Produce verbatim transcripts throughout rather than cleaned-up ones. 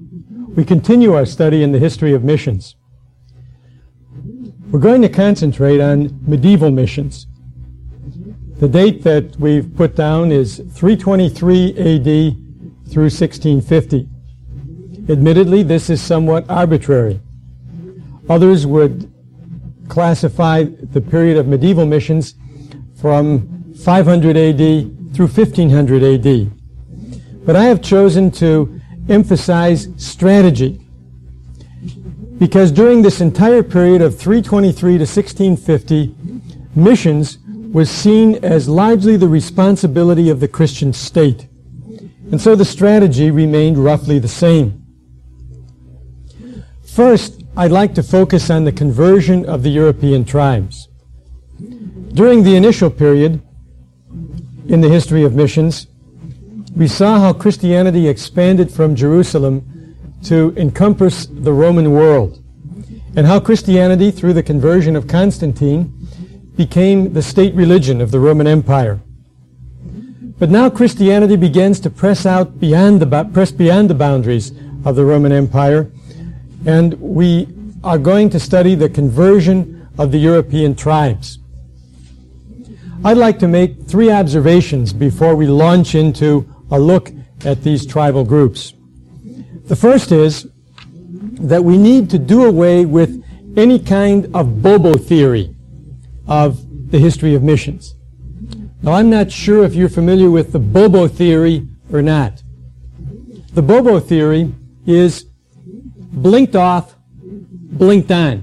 we continue our study in the history of missions. We're going to concentrate on medieval missions. The date that we've put down is three twenty-three A D through sixteen fifty. Admittedly, this is somewhat arbitrary. Others would classify the period of medieval missions from five hundred A D through fifteen hundred A D. But I have chosen to emphasize strategy, because during this entire period of three twenty-three to sixteen fifty, missions was seen as largely the responsibility of the Christian state. And so the strategy remained roughly the same. First, I'd like to focus on the conversion of the European tribes. During the initial period in the history of missions, we saw how Christianity expanded from Jerusalem to encompass the Roman world, and how Christianity, through the conversion of Constantine, became the state religion of the Roman Empire. But now Christianity begins to press out beyond the press beyond the boundaries of the Roman Empire, and we are going to study the conversion of the European tribes. I'd like to make three observations before we launch into a look at these tribal groups. The first is that we need to do away with any kind of Bobo theory of the history of missions. Now, I'm not sure if you're familiar with the Bobo theory or not. The Bobo theory is blinked off, blinked on.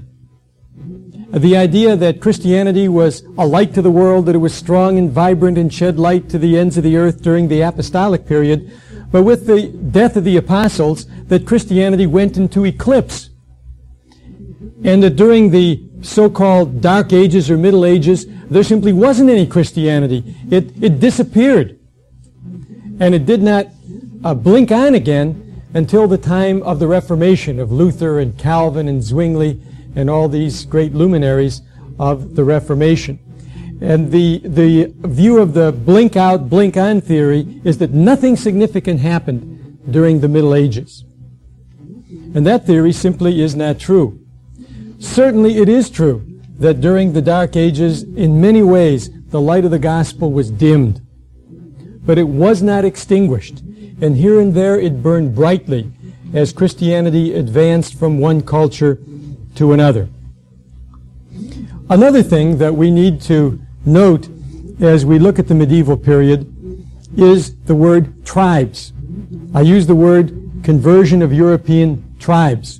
The idea that Christianity was a light to the world, that it was strong and vibrant and shed light to the ends of the earth during the apostolic period, but with the death of the apostles, that Christianity went into eclipse. And that during the so-called Dark Ages or Middle Ages, there simply wasn't any Christianity. It, it disappeared. And it did not uh, blink on again until the time of the Reformation of Luther and Calvin and Zwingli and all these great luminaries of the Reformation. And the, the view of the blink out, blink on theory is that nothing significant happened during the Middle Ages. And that theory simply is not true. Certainly it is true that during the Dark Ages, in many ways, the light of the gospel was dimmed. But it was not extinguished. And here and there it burned brightly as Christianity advanced from one culture to another. Another thing that we need to note as we look at the medieval period is the word tribes. I use the word conversion of European tribes.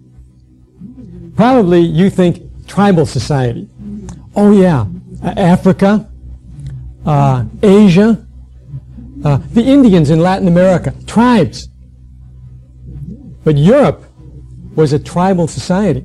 Probably you think tribal society. Oh yeah, uh, Africa, uh, Asia, uh, the Indians in Latin America, tribes. But Europe was a tribal society.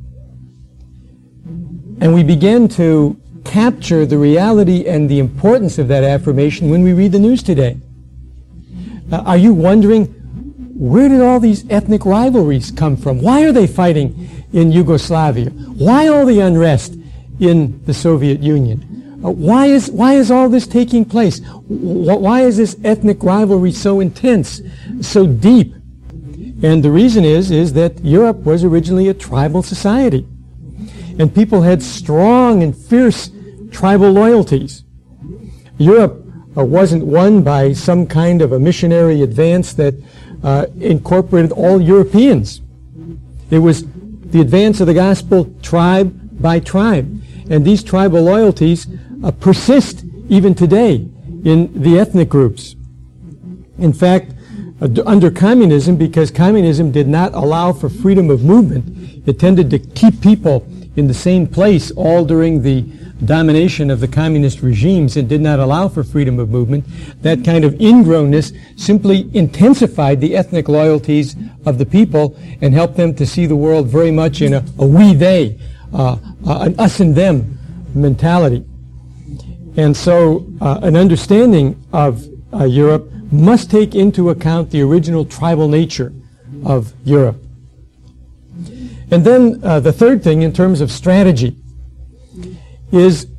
And we begin to capture the reality and the importance of that affirmation when we read the news today. Uh, are you wondering, where did all these ethnic rivalries come from? Why are they fighting in Yugoslavia? Why all the unrest in the Soviet Union? Uh, why is why is all this taking place? W- why is this ethnic rivalry so intense, so deep? And the reason is, is that Europe was originally a tribal society. And people had strong and fierce tribal loyalties. Europe uh, wasn't won by some kind of a missionary advance that uh, incorporated all Europeans. It was the advance of the gospel tribe by tribe. And these tribal loyalties uh, persist even today in the ethnic groups. In fact, uh, d- under communism, because communism did not allow for freedom of movement, it tended to keep people in the same place all during the domination of the communist regimes and did not allow for freedom of movement. That kind of ingrownness simply intensified the ethnic loyalties of the people and helped them to see the world very much in a, a we-they, uh, uh, an us and them mentality. And so uh, an understanding of uh, Europe must take into account the original tribal nature of Europe. And then uh, the third thing in terms of strategy is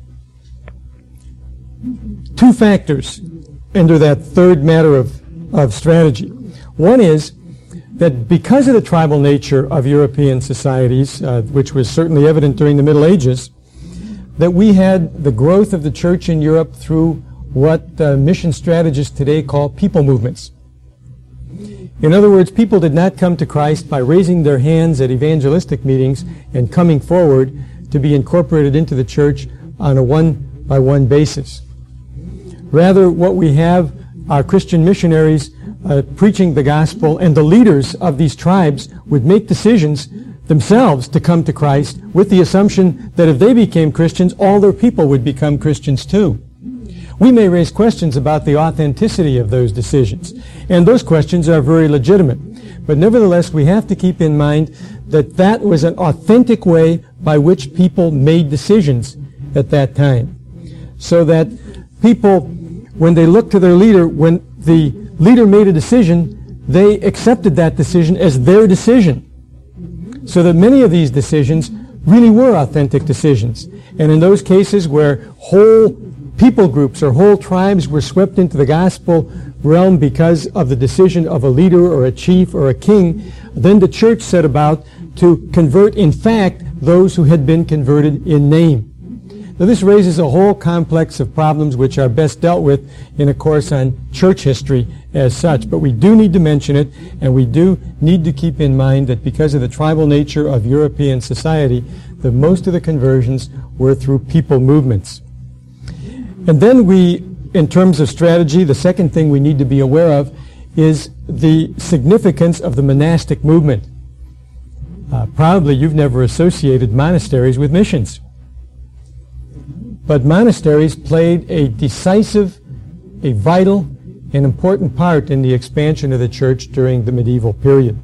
two factors under that third matter of, of strategy. One is that because of the tribal nature of European societies, uh, which was certainly evident during the Middle Ages, that we had the growth of the church in Europe through what uh, mission strategists today call people movements. In other words, people did not come to Christ by raising their hands at evangelistic meetings and coming forward to be incorporated into the church on a one-by-one basis. Rather, what we have are Christian missionaries uh, preaching the gospel, and the leaders of these tribes would make decisions themselves to come to Christ with the assumption that if they became Christians, all their people would become Christians too. We may raise questions about the authenticity of those decisions, and those questions are very legitimate. But nevertheless, we have to keep in mind that that was an authentic way by which people made decisions at that time. So that people, when they looked to their leader, when the leader made a decision, they accepted that decision as their decision. So that many of these decisions really were authentic decisions. And in those cases where whole people groups or whole tribes were swept into the gospel realm because of the decision of a leader or a chief or a king, then the church set about to convert in fact those who had been converted in name. Now this raises a whole complex of problems which are best dealt with in a course on church history as such, but we do need to mention it, and we do need to keep in mind that because of the tribal nature of European society, that most of the conversions were through people movements. And then we, in terms of strategy, the second thing we need to be aware of is the significance of the monastic movement. Uh, probably you've never associated monasteries with missions. But monasteries played a decisive, a vital, and important part in the expansion of the church during the medieval period.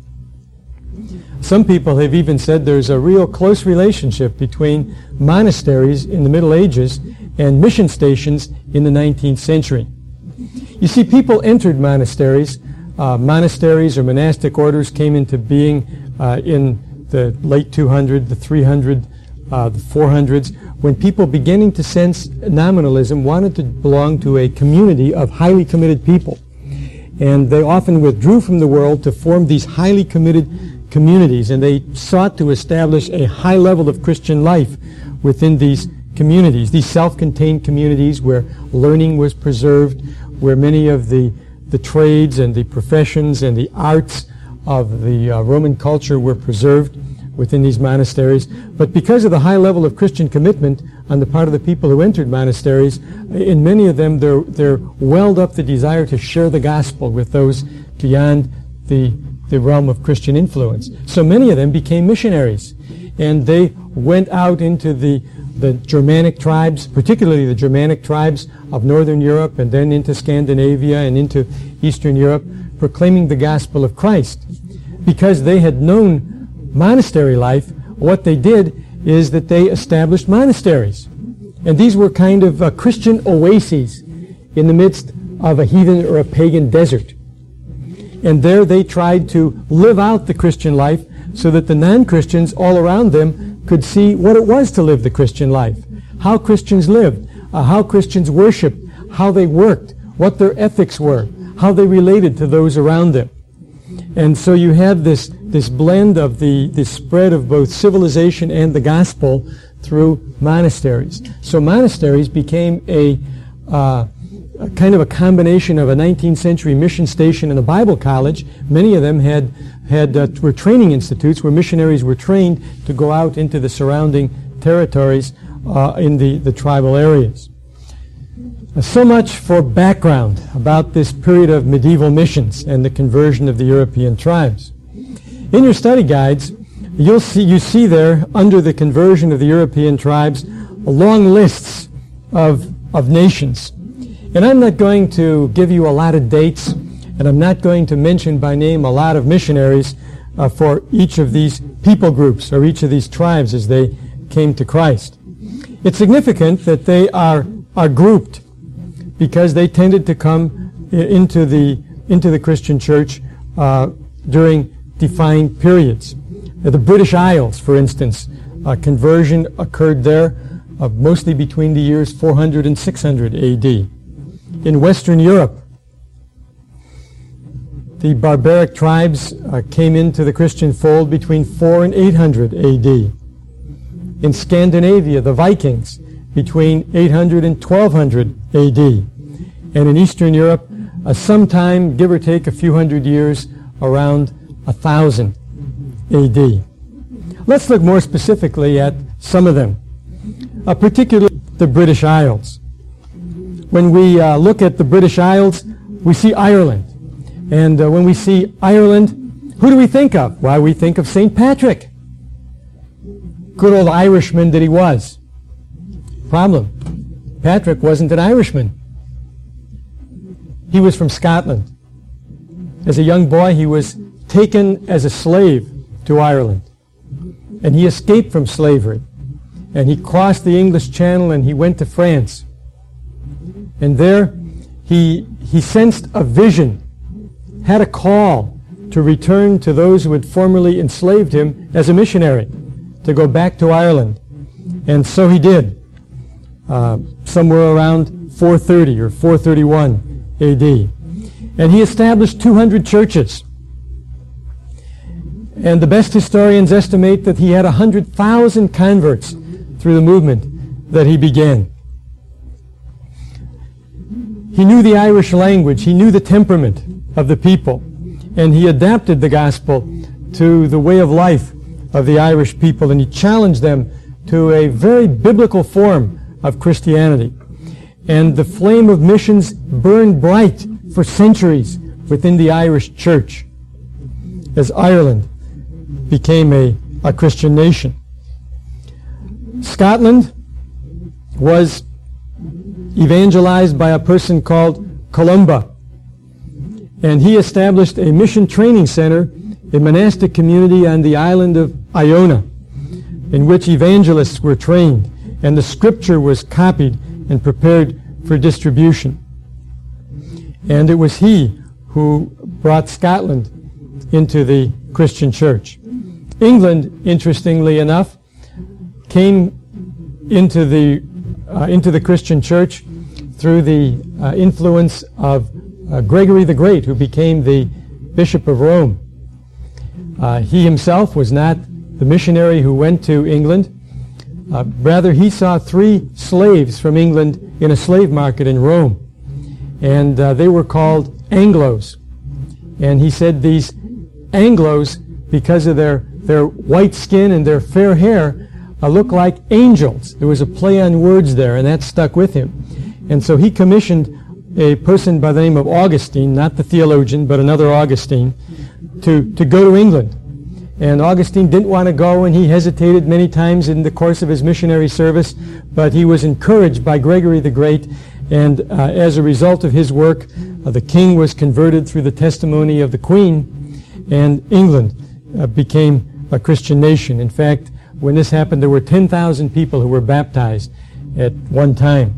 Some people have even said there's a real close relationship between monasteries in the Middle Ages and mission stations in the nineteenth century. You see, people entered monasteries. Uh, monasteries or monastic orders came into being uh, in the late two hundred, the three hundred, uh, the four hundreds, when people beginning to sense nominalism wanted to belong to a community of highly committed people. And they often withdrew from the world to form these highly committed communities, and they sought to establish a high level of Christian life within these communities, these self-contained communities where learning was preserved, where many of the, the trades and the professions and the arts of the uh, Roman culture were preserved within these monasteries. But because of the high level of Christian commitment on the part of the people who entered monasteries, in many of them there, there welled up the desire to share the gospel with those beyond the, the realm of Christian influence. So many of them became missionaries, and they went out into the, the Germanic tribes, particularly the Germanic tribes of Northern Europe, and then into Scandinavia and into Eastern Europe, proclaiming the gospel of Christ. Because they had known monastery life, what they did is that they established monasteries. And these were kind of uh, Christian oases in the midst of a heathen or a pagan desert. And there they tried to live out the Christian life so that the non-Christians all around them could see what it was to live the Christian life, how Christians lived, uh, how Christians worshiped, how they worked, what their ethics were, how they related to those around them. And so you have this, this blend of the, the spread of both civilization and the gospel through monasteries. So monasteries became a, uh, a kind of a combination of a nineteenth century mission station and a Bible college. Many of them had, had uh, were training institutes where missionaries were trained to go out into the surrounding territories uh, in the, the tribal areas. So much for background about this period of medieval missions and the conversion of the European tribes. In your study guides, you'll see, you see there, under the conversion of the European tribes, long lists of, of nations. And I'm not going to give you a lot of dates, and I'm not going to mention by name a lot of missionaries uh, for each of these people groups or each of these tribes as they came to Christ. It's significant that they are, are grouped, because they tended to come into the into the Christian church uh, during defined periods. Uh, the British Isles, for instance, uh, conversion occurred there uh, mostly between the years four hundred and six hundred A D. In Western Europe, the barbaric tribes uh, came into the Christian fold between four and eight hundred A D. In Scandinavia, the Vikings between eight hundred and twelve hundred A D. And in Eastern Europe, uh, sometime, give or take a few hundred years, around one thousand A D. Let's look more specifically at some of them, uh, particularly the British Isles. When we uh, look at the British Isles, we see Ireland. And uh, when we see Ireland, who do we think of? Why, we think of Saint Patrick. Good old Irishman that he was. Problem, Patrick wasn't an Irishman. He was from Scotland. As a young boy, he was taken as a slave to Ireland. And he escaped from slavery. And he crossed the English Channel and he went to France. And there he, he sensed a vision, had a call to return to those who had formerly enslaved him as a missionary, to go back to Ireland. And so he did, uh, somewhere around four thirty or four thirty-one A D. And he established two hundred churches. And the best historians estimate that he had one hundred thousand converts through the movement that he began. He knew the Irish language, he knew the temperament of the people, and he adapted the gospel to the way of life of the Irish people, and he challenged them to a very biblical form of Christianity. And the flame of missions burned bright for centuries within the Irish church as Ireland became a, a Christian nation. Scotland was evangelized by a person called Columba, and he established a mission training center, a monastic community on the island of Iona, in which evangelists were trained, and the scripture was copied and prepared for distribution. And it was he who brought Scotland into the Christian church. England, interestingly enough, came into the uh, into the Christian church through the uh, influence of uh, Gregory the Great, who became the Bishop of Rome. Uh, he himself was not the missionary who went to England. Uh, rather, he saw three slaves from England in a slave market in Rome, and uh, they were called Anglos. And he said these Anglos, because of their, their white skin and their fair hair, uh, look like angels. There was a play on words there, and that stuck with him. And so he commissioned a person by the name of Augustine, not the theologian, but another Augustine, to, to go to England. And Augustine didn't want to go, and he hesitated many times in the course of his missionary service, but he was encouraged by Gregory the Great, and uh, as a result of his work, uh, the king was converted through the testimony of the queen, and England uh, became a Christian nation. In fact, when this happened, there were ten thousand people who were baptized at one time.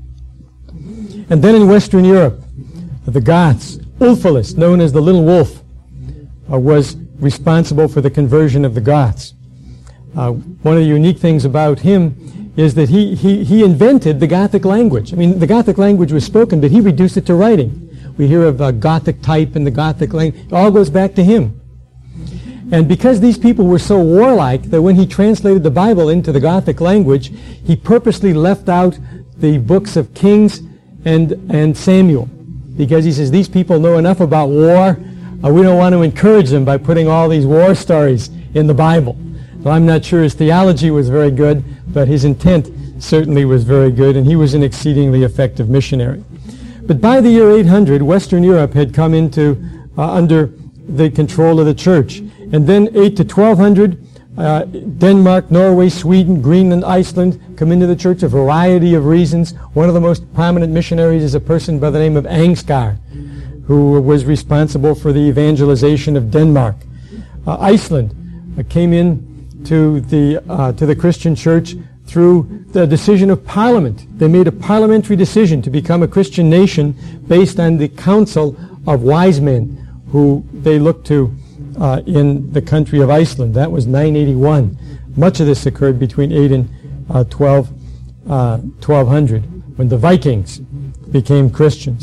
And then in Western Europe, the Goths, Ulfilas, known as the Little Wolf, uh, was responsible for the conversion of the Goths. Uh, one of the unique things about him is that he, he, he invented the Gothic language. I mean, the Gothic language was spoken, but he reduced it to writing. We hear of uh, Gothic type and the Gothic language. It all goes back to him. And because these people were so warlike that when he translated the Bible into the Gothic language, he purposely left out the books of Kings and, and Samuel. Because he says, these people know enough about war. Uh, we don't want to encourage them by putting all these war stories in the Bible. So I'm not sure his theology was very good, but his intent certainly was very good, and he was an exceedingly effective missionary. But by the year eight hundred, Western Europe had come into uh, under the control of the church. And then eight to twelve hundred, uh, Denmark, Norway, Sweden, Greenland, Iceland come into the church, a variety of reasons. One of the most prominent missionaries is a person by the name of Angskar, who was responsible for the evangelization of Denmark. Uh, Iceland uh, came in to the, uh, to the Christian church through the decision of Parliament. They made a parliamentary decision to become a Christian nation based on the counsel of wise men who they looked to uh, in the country of Iceland. That was nine eighty-one. Much of this occurred between eight and uh, twelve, uh, twelve hundred, when the Vikings became Christians.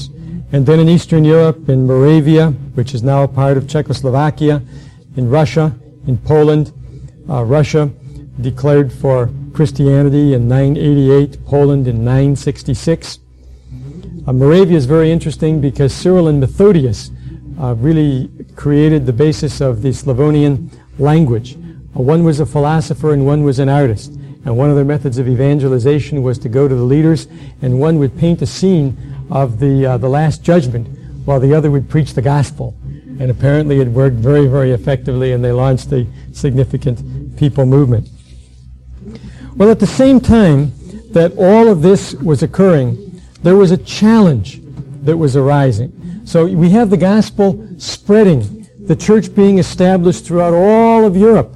and then in Eastern Europe, in Moravia, which is now a part of Czechoslovakia, in Russia, in Poland. Uh, Russia declared for Christianity in nine eighty-eight, Poland in nine sixty-six. Uh, Moravia is very interesting because Cyril and Methodius uh, really created the basis of the Slavonian language. Uh, one was a philosopher and one was an artist. And one of their methods of evangelization was to go to the leaders, and one would paint a scene of the uh, the Last Judgment while the other would preach the gospel. And apparently it worked very, very effectively, and they launched a significant people movement. Well, at the same time that all of this was occurring, there was a challenge that was arising. So we have the gospel spreading, the church being established throughout all of Europe.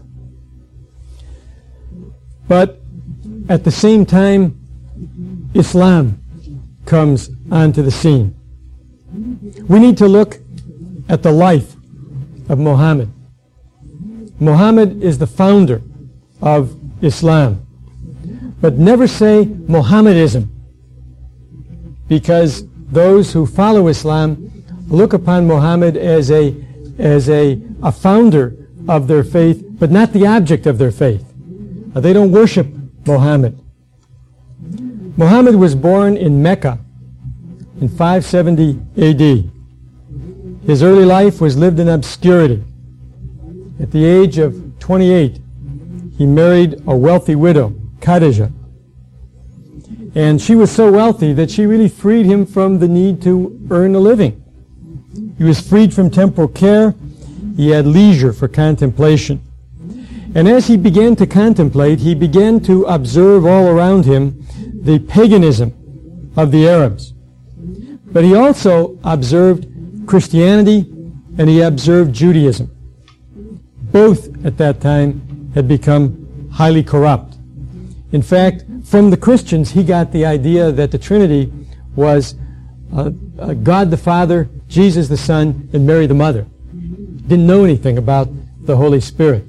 But at the same time, Islam comes onto the scene. We need to look at the life of Muhammad. Muhammad is the founder of Islam. But never say Mohammedism, because those who follow Islam look upon Muhammad as a, as a, a founder of their faith, but not the object of their faith. They don't worship Muhammad. Muhammad was born in Mecca in five seventy A D. His early life was lived in obscurity. At the age of twenty-eight, he married a wealthy widow, Khadijah. And she was so wealthy that she really freed him from the need to earn a living. He was freed from temporal care. He had leisure for contemplation. And as he began to contemplate, he began to observe all around him the paganism of the Arabs. But he also observed Christianity and he observed Judaism. Both at that time had become highly corrupt. In fact, from the Christians, he got the idea that the Trinity was uh, uh, God the Father, Jesus the Son, and Mary the Mother. Didn't know anything about the Holy Spirit.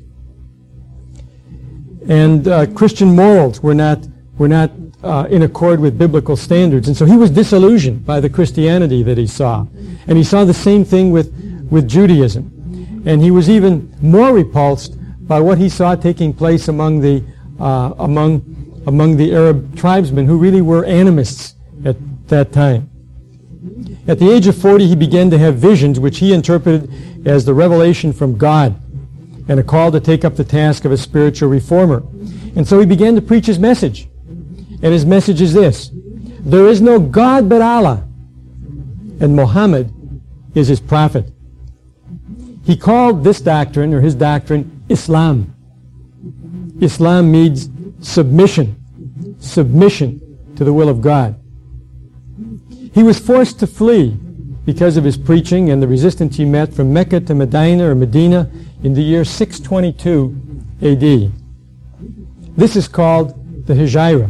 And uh, Christian morals were not were not uh, in accord with biblical standards. And so he was disillusioned by the Christianity that he saw. And he saw the same thing with, with Judaism. And he was even more repulsed by what he saw taking place among the uh, among among the Arab tribesmen, who really were animists at that time. At the age of forty, he began to have visions which he interpreted as the revelation from God and a call to take up the task of a spiritual reformer. And so he began to preach his message. And his message is this: there is no God but Allah, and Muhammad is his prophet. He called this doctrine, or his doctrine, Islam. Islam means submission, submission to the will of God. He was forced to flee because of his preaching and the resistance he met from Mecca to Medina or Medina in the year six twenty-two A D. This is called the Hijra,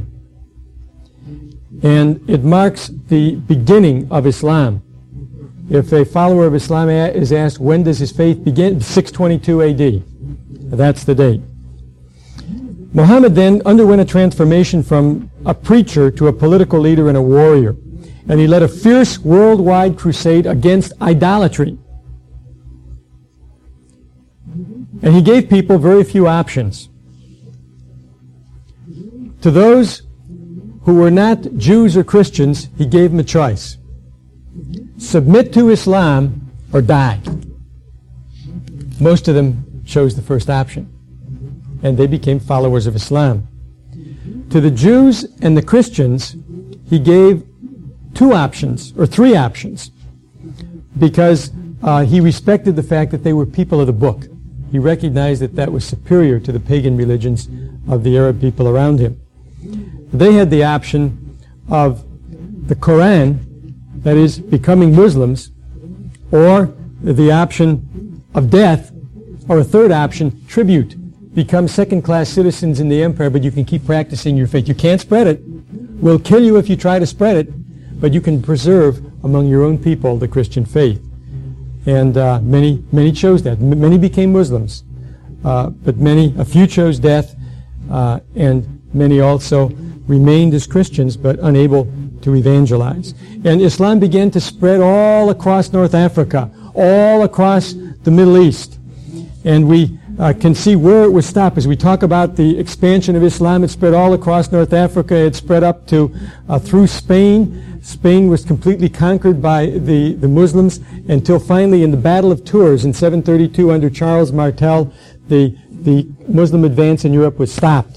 and it marks the beginning of Islam. If a follower of Islam is asked, when does his faith begin? six twenty-two A D. That's the date. Muhammad then underwent a transformation from a preacher to a political leader and a warrior. And he led a fierce worldwide crusade against idolatry. And he gave people very few options. To those who were not Jews or Christians, he gave them a choice: submit to Islam or die. Most of them chose the first option, and they became followers of Islam. To the Jews and the Christians, he gave two options, or three options, because uh, he respected the fact that they were people of the book. He recognized that that was superior to the pagan religions of the Arab people around him. They had the option of the Quran, that is, becoming Muslims, or the option of death, or a third option, tribute. Become second-class citizens in the empire, but you can keep practicing your faith. You can't spread it. We'll kill you if you try to spread it, but you can preserve among your own people the Christian faith. And uh, many many chose that. M- many became Muslims, uh, but many, a few chose death, uh, and many also remained as Christians but unable to evangelize. And Islam began to spread all across North Africa, all across the Middle East. And we uh, can see where it was stopped. As we talk about the expansion of Islam, it spread all across North Africa. It spread up to uh, through Spain. Spain was completely conquered by the, the Muslims until finally in the Battle of Tours in seven thirty-two under Charles Martel, the, the Muslim advance in Europe was stopped.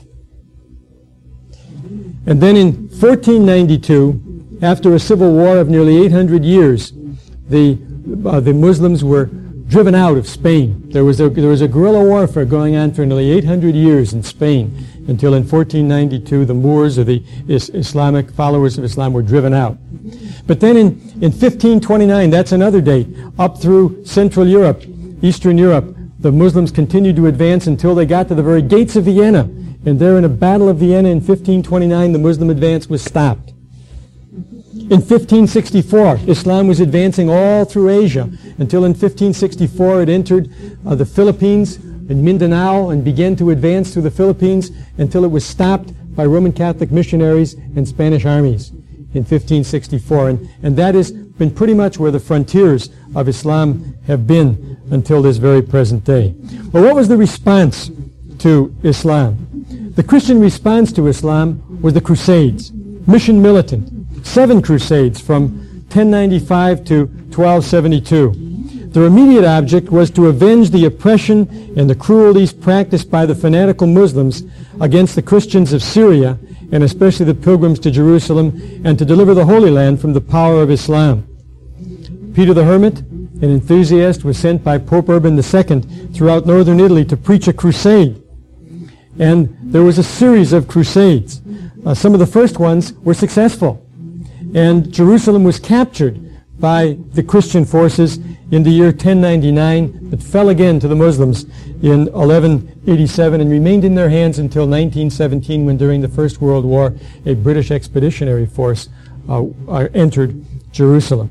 And then in fourteen ninety-two, after a civil war of nearly eight hundred years, the, uh, the Muslims were driven out of Spain. There was, a, there was a guerrilla warfare going on for nearly eight hundred years in Spain until in fourteen ninety-two the Moors, or the is Islamic followers of Islam, were driven out. But then in, in fifteen twenty-nine, that's another date, up through Central Europe, Eastern Europe, the Muslims continued to advance until they got to the very gates of Vienna. And there in a Battle of Vienna in fifteen twenty-nine, the Muslim advance was stopped. In fifteen sixty-four, Islam was advancing all through Asia until in fifteen sixty-four it entered uh, the Philippines and Mindanao and began to advance through the Philippines until it was stopped by Roman Catholic missionaries and Spanish armies in fifteen sixty-four. And, and that has been pretty much where the frontiers of Islam have been until this very present day. Well, what was the response to Islam? The Christian response to Islam was the Crusades, mission militant. Seven crusades from ten ninety-five to twelve seventy-two. Their immediate object was to avenge the oppression and the cruelties practiced by the fanatical Muslims against the Christians of Syria, and especially the pilgrims to Jerusalem, and to deliver the Holy Land from the power of Islam. Peter the Hermit, an enthusiast, was sent by Pope Urban the Second throughout northern Italy to preach a crusade. And there was a series of crusades. Uh, some of the first ones were successful. And Jerusalem was captured by the Christian forces in the year ten ninety-nine, but fell again to the Muslims in eleven eighty-seven and remained in their hands until nineteen seventeen, when during the First World War a British expeditionary force uh, uh, entered Jerusalem.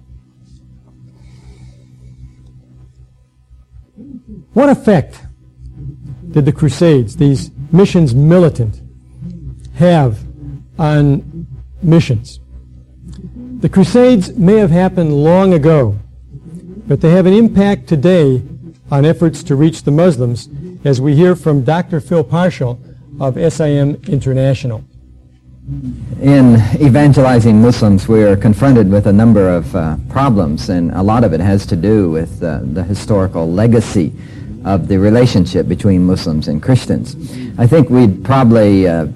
What effect did the Crusades, these missions militant, have on missions? The Crusades may have happened long ago, but they have an impact today on efforts to reach the Muslims, as we hear from Doctor Phil Parshall of S I M International. In evangelizing Muslims, we are confronted with a number of uh, problems, and a lot of it has to do with uh, the historical legacy of the relationship between Muslims and Christians. I think we'd probably uh,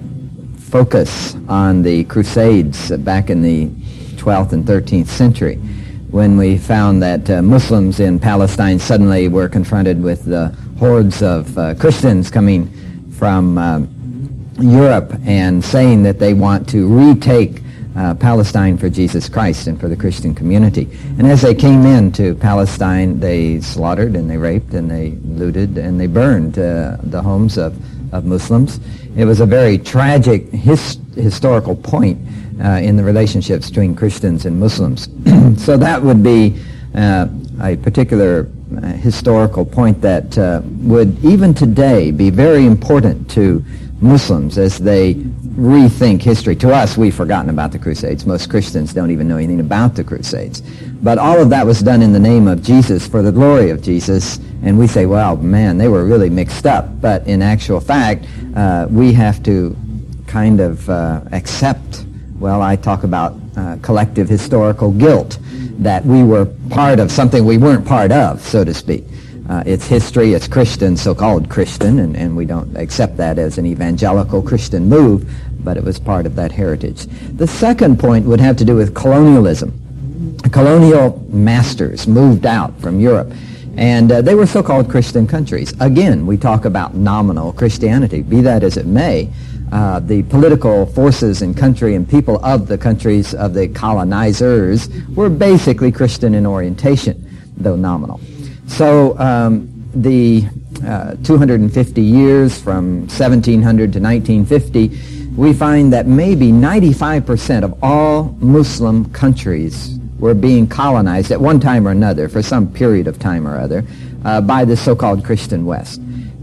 focus on the Crusades back in the twelfth and thirteenth century, when we found that uh, Muslims in Palestine suddenly were confronted with the hordes of uh, Christians coming from uh, Europe and saying that they want to retake uh, Palestine for Jesus Christ and for the Christian community. And as they came into Palestine, they slaughtered and they raped and they looted and they burned uh, the homes of, of Muslims. It was a very tragic his, historical point Uh, in the relationships between Christians and Muslims. So that would be uh, a particular uh, historical point that uh, would even today be very important to Muslims as they rethink history. To us, we've forgotten about the Crusades. Most Christians don't even know anything about the Crusades. But all of that was done in the name of Jesus, for the glory of Jesus, and we say, well, man, they were really mixed up. But in actual fact, uh, we have to kind of uh, accept, well, I talk about uh, collective historical guilt, that we were part of something we weren't part of, so to speak. Uh, it's history, it's Christian, so-called Christian, and, and we don't accept that as an evangelical Christian move, but it was part of that heritage. The second point would have to do with colonialism. Colonial masters moved out from Europe, and uh, they were so-called Christian countries. Again, we talk about nominal Christianity. Be that as it may, Uh, the political forces and country and people of the countries of the colonizers were basically Christian in orientation, though nominal. So um, the uh, two hundred fifty years from seventeen hundred to nineteen fifty, we find that maybe ninety-five percent of all Muslim countries were being colonized at one time or another, for some period of time or other, uh, by the so-called Christian West.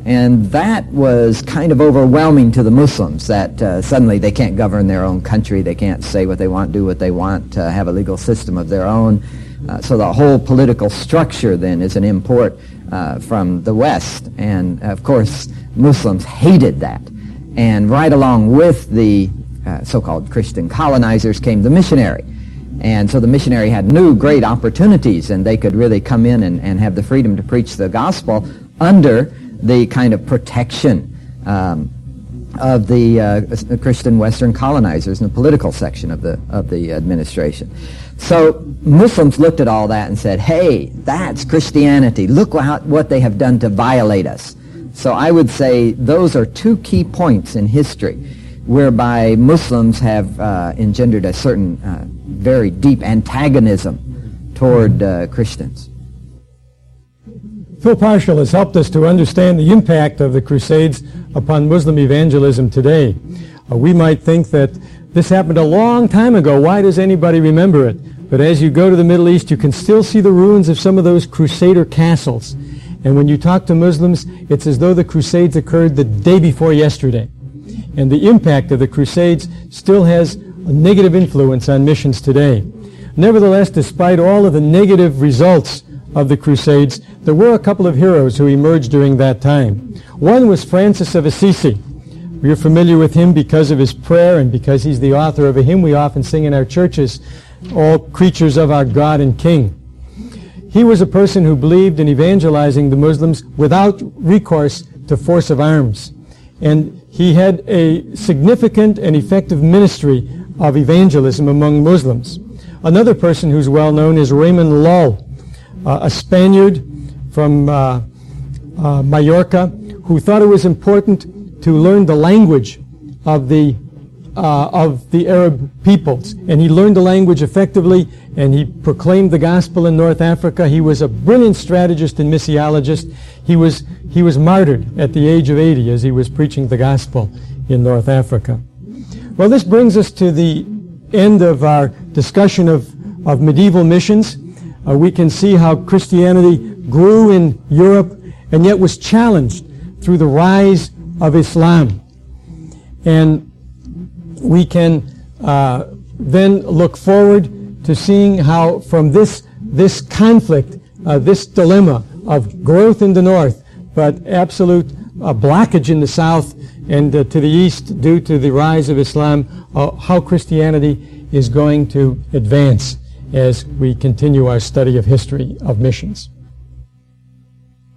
And that was kind of overwhelming to the Muslims, that uh, suddenly they can't govern their own country, they can't say what they want, do what they want, uh, have a legal system of their own. Uh, so the whole political structure then is an import uh, from the West. And of course, Muslims hated that. And right along with the uh, so-called Christian colonizers came the missionary. And so the missionary had new great opportunities, and they could really come in and, and have the freedom to preach the gospel under the kind of protection um, of the uh, Christian Western colonizers in the political section of the of the administration. So Muslims looked at all that and said, hey, that's Christianity. Look what, what they have done to violate us. So I would say those are two key points in history whereby Muslims have uh, engendered a certain uh, very deep antagonism toward uh, Christians. Phil Parshall has helped us to understand the impact of the Crusades upon Muslim evangelism today. Uh, we might think that this happened a long time ago. Why does anybody remember it? But as you go to the Middle East, you can still see the ruins of some of those Crusader castles. And when you talk to Muslims, it's as though the Crusades occurred the day before yesterday. And the impact of the Crusades still has a negative influence on missions today. Nevertheless, despite all of the negative results of the Crusades, there were a couple of heroes who emerged during that time. One was Francis of Assisi. We are familiar with him because of his prayer and because he's the author of a hymn we often sing in our churches, All Creatures of Our God and King. He was a person who believed in evangelizing the Muslims without recourse to force of arms. And he had a significant and effective ministry of evangelism among Muslims. Another person who's well known is Raymond Lull, uh, a Spaniard from uh, uh, Mallorca, who thought it was important to learn the language of the uh, of the Arab peoples. And he learned the language effectively, and he proclaimed the gospel in North Africa. He was a brilliant strategist and missiologist. He was he was martyred at the age of eighty as he was preaching the gospel in North Africa. Well, this brings us to the end of our discussion of, of medieval missions. Uh, we can see how Christianity grew in Europe and yet was challenged through the rise of Islam. And we can uh, then look forward to seeing how from this, this conflict, uh, this dilemma of growth in the north, but absolute uh, blockage in the south and uh, to the east due to the rise of Islam, uh, how Christianity is going to advance as we continue our study of history of missions.